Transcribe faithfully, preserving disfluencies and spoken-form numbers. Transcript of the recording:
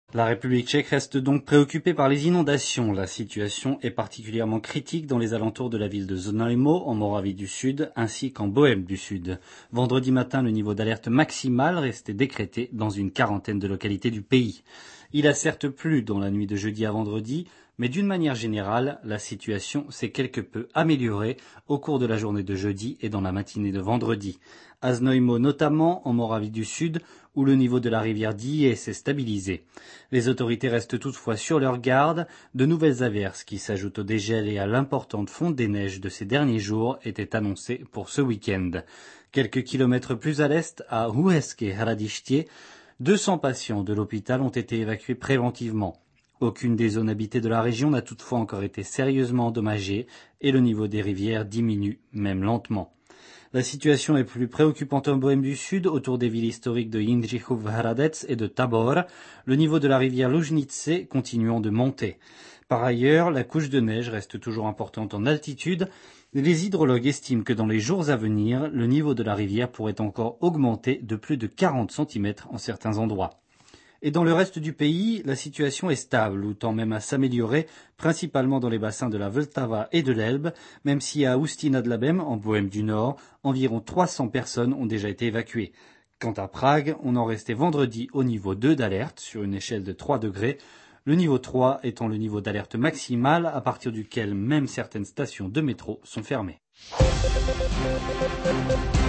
La République tchèque reste donc préoccupée par les inondations. La situation est particulièrement critique dans les alentours de la ville de Znojmo, en Moravie du Sud, ainsi qu'en Bohême du Sud. Vendredi matin, le niveau d'alerte maximale restait décrété dans une quarantaine de localités du pays. Il a certes plu dans la nuit de jeudi à vendredi, mais d'une manière générale, la situation s'est quelque peu améliorée au cours de la journée de jeudi et dans la matinée de vendredi. À Znojmo notamment, en Moravie du Sud, où le niveau de la rivière Dyje s'est stabilisé. Les autorités restent toutefois sur leur garde. De nouvelles averses qui s'ajoutent au dégel et à l'importante fonte des neiges de ces derniers jours étaient annoncées pour ce week-end. Quelques kilomètres plus à l'est, à Hueske Hradiště, deux cents patients de l'hôpital ont été évacués préventivement. Aucune des zones habitées de la région n'a toutefois encore été sérieusement endommagée et le niveau des rivières diminue, même lentement. La situation est plus préoccupante en Bohême du Sud, autour des villes historiques de Jindřichův Hradec et de Tabor, le niveau de la rivière Lužnice continuant de monter. Par ailleurs, la couche de neige reste toujours importante en altitude. Les hydrologues estiment que dans les jours à venir, le niveau de la rivière pourrait encore augmenter de plus de quarante centimètres en certains endroits. Et dans le reste du pays, la situation est stable, ou tend même à s'améliorer, principalement dans les bassins de la Vltava et de l'Elbe, même si à Ústí nad Labem, en Bohême du Nord, environ trois cents personnes ont déjà été évacuées. Quant à Prague, on en restait vendredi au niveau deux d'alerte, sur une échelle de trois degrés, le niveau trois étant le niveau d'alerte maximale à partir duquel même certaines stations de métro sont fermées.